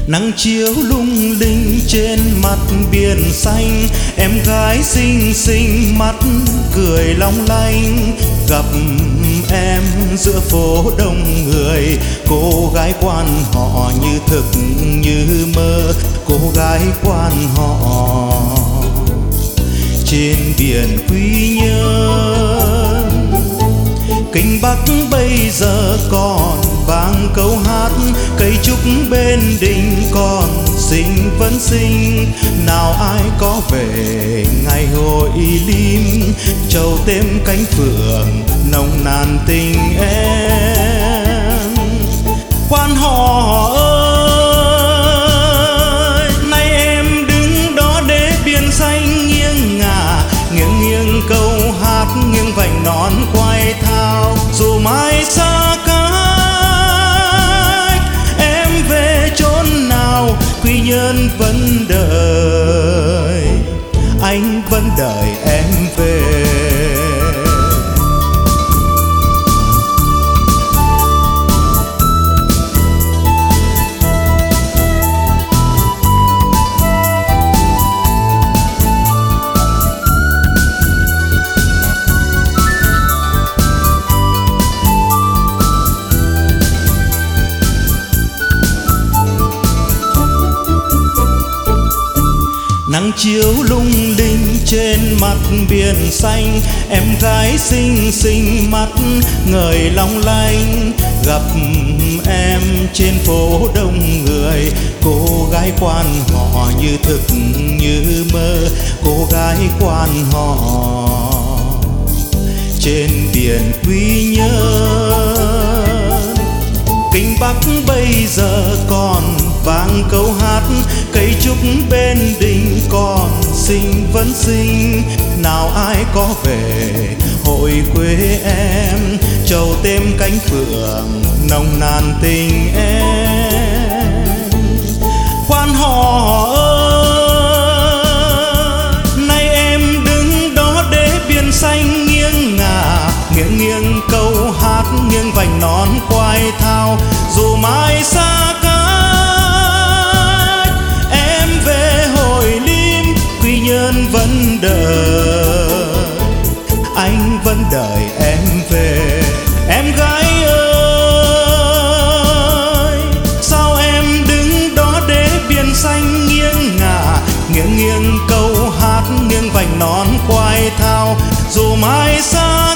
Nắng chiếu lung linh trên mặt biển xanh, em gái xinh xinh mắt cười long lanh. Gặp em giữa phố đông người, cô gái quan họ như thực như mơ, cô gái quan họ trên biển Quy Nhơn. Kinh Bắc bây giờ còn vang câu hát, cây trúc bên đình còn xinh vẫn xinh. Nào ai có về ngày hội lim, trầu thêm cánh phượng nồng nàn tình em. Quan họ ơi, nay em đứng đó đế biển xanh nghiêng ngả, nghiêng nghiêng câu hát nghiêng vành nón quay thao. Dù mai xa cách em về chốn nào, Quy Nhơn vẫn đợi, anh vẫn đợi em về. Nắng chiếu lung linh trên mặt biển xanh, em gái xinh xinh mắt ngời long lanh. Gặp em trên phố đông người, cô gái quan họ như thực như mơ, cô gái quan họ trên biển Quy Nhơn. Kinh Bắc bây giờ còn vang câu hát, cây trúc bên đình còn xinh vẫn xinh. Nào ai có về hội quê em, trầu thêm cánh phượng nồng nàn tình em. Quan họ ơi, nay em đứng đó đế biển xanh nghiêng ngả, nghiêng nghiêng câu hát nghiêng vành nón quay thao. Dù mai xa cách em về hội lim, Quy Nhơn vẫn đợi, anh vẫn đợi em về. Em gái ơi, sao em đứng đó đế biển xanh nghiêng ngả, nghiêng nghiêng câu hát nghiêng vành nón quay thao. Dù mai xa